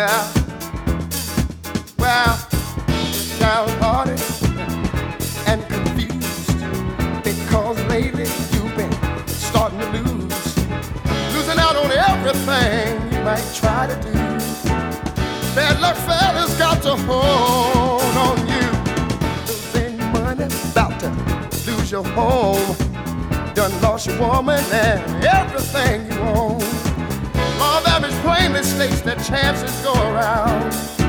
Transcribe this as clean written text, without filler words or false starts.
Well, well, downhearted and confused because lately you've been starting to losing out on everything you might try to do. Bad luck fella's got to hold on you. Losing money, about to lose your home. Done lost your woman and everything you own. Law of average plainly states that chances go around.